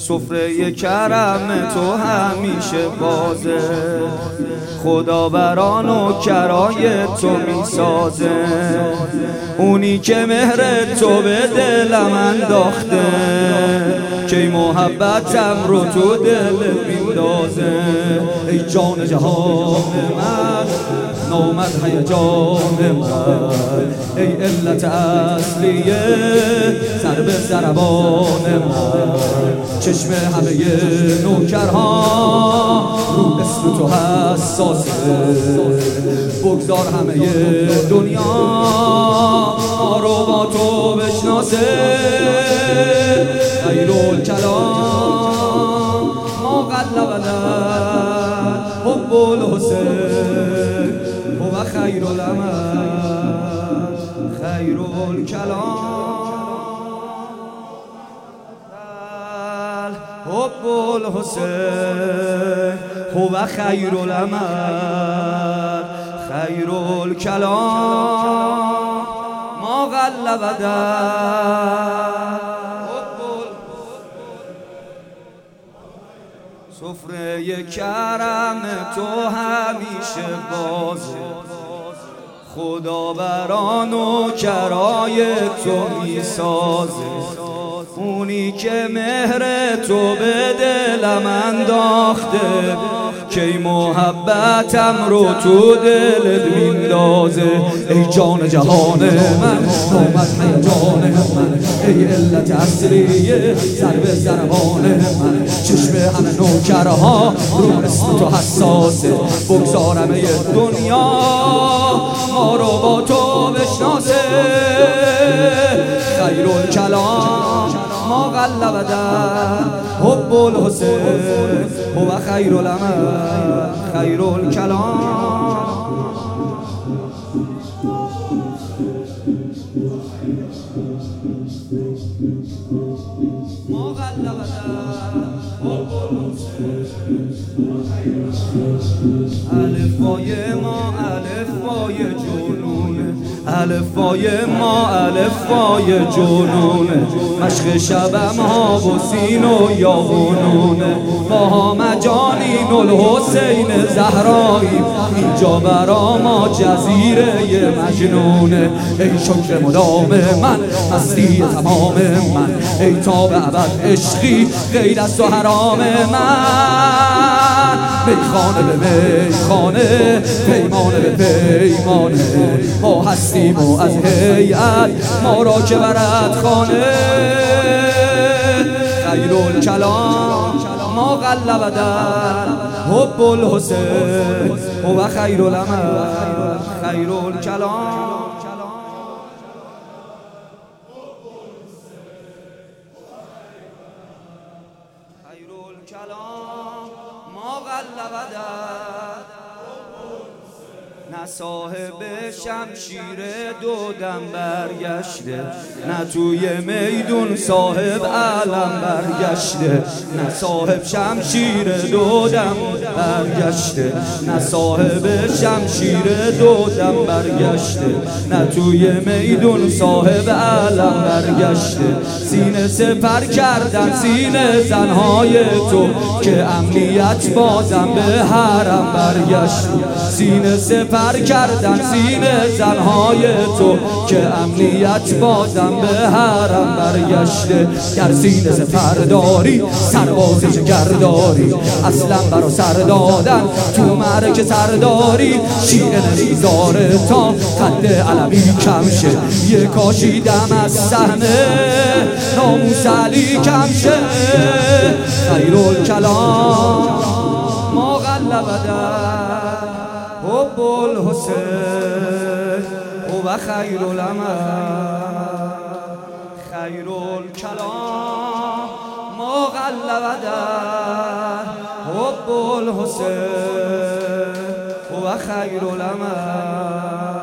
سفره کرم تو همیشه بازه، خدا برا نوکرای تو میسازه. اونی که مهر تو به دلم انداخته، که محبتم رو تو دل میندازه. ای جان جهان من، نامد هیجان من، ای علت اصلیه ضرب ضربان من. چشم همه نوکرها رو اسم تو حساسه، بگذار همه دنیا ما رو با تو بشناسه. خیرالکلام ما قلب حب الحسین هو خیر العمل. خیرالکلام حب الحسین هو خیر العمل. خیرالکلام ما غلب سفره کرم تو همیشه بازه، خدا برا نوکرای تو میسازه. اونی که مهر تو به دلم انداخته، که محبتم رو تو دلت میندازه. ای جان جهان من، نامد هیجان من، ای علت اصلیه ضرب ضربان من. چشم همه نوکرها رو اسم تو حساسه، بگذار همه دنیا ما رو با تو بشناسه. خیرالکلام ما غلب حب الحسین هو خیر العمل. خیرالکلام ما غلب حب الحسین. الفبای ما الفبای جنونه، الفبای ما الفبای جنونه. مشق شبم ها و سین و یاغونونه، ماها مجانین الحسین زهرایی. اینجا برا ما جزیره مجنونه. ای شکر مدام من، مستی تمام من، ای تا به ابد عشقی غیر از تو حرام من. میخانه به میخانه، پیمانه به پیمانه، ما هستیم و از هیئت ما را که برد خانه. خیرالکلام ما غلب حب الحسین هو خیر العمل. خیرالکلام ما غلب نه صاحب شمشیر دودم برگشته، نه توی میدون صاحب علم برگشته. نه صاحب شمشیر دودم برگشته، نه صاحب شمشیر دودم برگشته. نه توی میدون صاحب علم برگشته. سینه سپر کردن سینه زنهای تو، که امنیت بازم به حرم برگشته. سینه سپر کردن سینه زنهای تو، که امنیت بازم به حرم برگشته. گر سینه سپر داری سرباز جگرداری، اصلا برا سر دادن تو معرکه سرداری. شیعه نمیذاره تا خط علمی کم شه، یه کاشیدم از صحنه ناموس علی کم شه. خیرالکلام ما غلب حب الحسین هو خیر العمل. خیرالکلام ما غلب حب الحسین هو خیر العمل.